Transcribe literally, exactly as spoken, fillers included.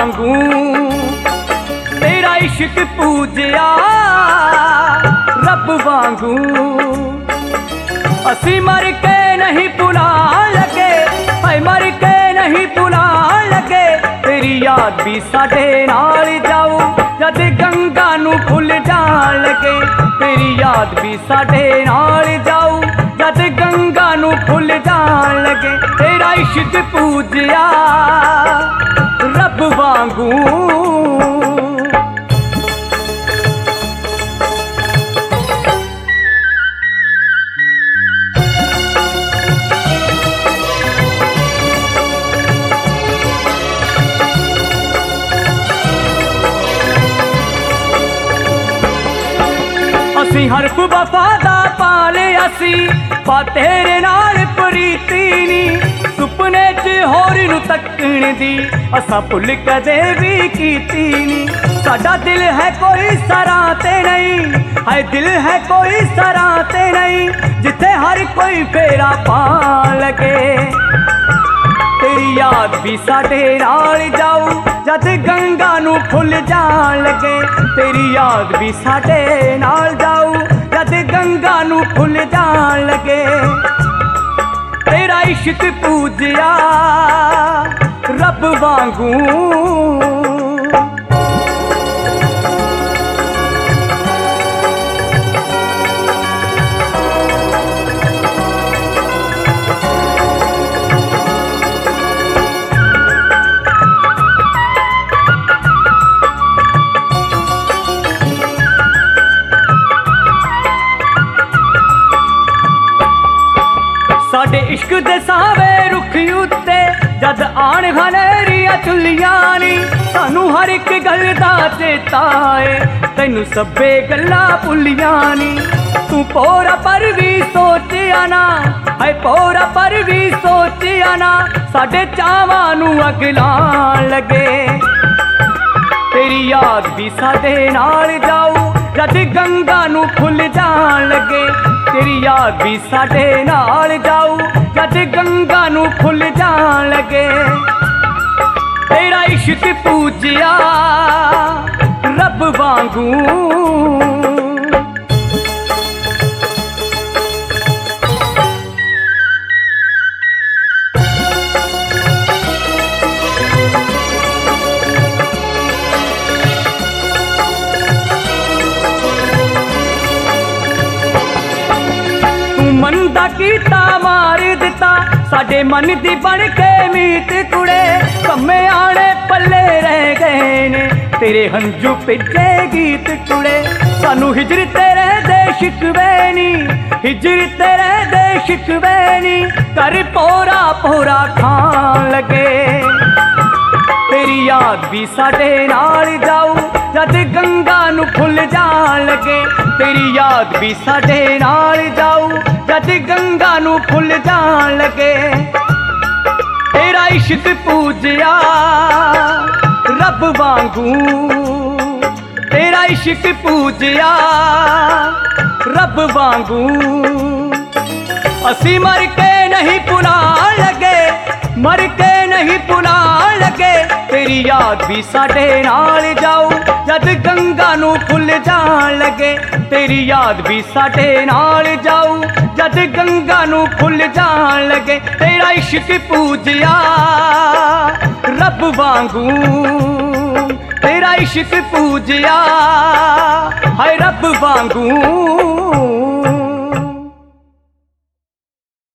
वांगू तेरा इश्क पूजया रब वांगू। असी मर के नहीं भुला लगे, हाय मर के नहीं भुला लगे, तेरी याद भी साडे नाल जाऊ जद गंगा नू भुल जान लगे। तेरी याद भी साडे नाल जाऊ जद गंगा नू भुल जान लगे। तेरा इश्क पूजया रब वांगू। असी हरफ वफा दा पाले असी पा तेरे नाल प्रीति नी, सुपने च होर नू तकण दी असा भुल कदे भी कीती नी। साडा दिल है कोई सरां ते नहीं, हाय दिल है कोई सरां ते नहीं, जिथे हर कोई फेरा पान लगे। तेरी याद भी साडे नाल जाऊ जद गंगा नू भुल जान लगे। तेरी याद भी साडे नाल जाऊ जद गंगा नू भुल जान लगे। तेरा इश्क पूजया रब वांगू। साडे इश्क दे सावे रुख उत्ते जद आण हनेरिया चुलियां नी, सानू हर एक गल दा चेता है तैनू सब्बे गल्लां भुलियां नी। तू पोरा पर भी सोचिया ना, हाय पोरा पर भी सोचिया ना, साडे चावां नू अग लाण लगे। तेरी याद भी साडे नाल जाऊ जद गंगा नू भुल जान लगे। तेरी याद भी साडे नाल जाऊ जद गंगा नू भुल जान लगे। तेरा इश्क पूजया रब वांगू। मन दा कीता मार दिता साडे मन दी बन के मीत कुड़े, कम्मे आने पल्ले रह गए ने तेरे हंजू पिजे गीत कुड़े। सानू हिजर तेरे दे शिकवे नी, हिजर तेरे दे शिकवे नी, कर पोरा पोरा खान लगे। तेरी याद भी साडे नाल जाऊ जद गंगा नू भुल जान लगे। तेरी याद भी साडे नाल जाऊ जद गंगा नू भुल जान लगे। तेरा इश्क पूजया रब वांगू। तेरा इश्क पूजया रब वांगू। असी मर के नहीं भुला लगे, मर के नहीं भुला लगे। तेरी याद भी साडे नाल जाऊ जद गंगा नू भुल जान लगे। तेरी याद भी साडे नाल जाऊ जद गंगा नू भुल जान लगे। तेरा इश्क पूजया रब वांगू। तेरा इश्क पूजया हाय रब वांगू।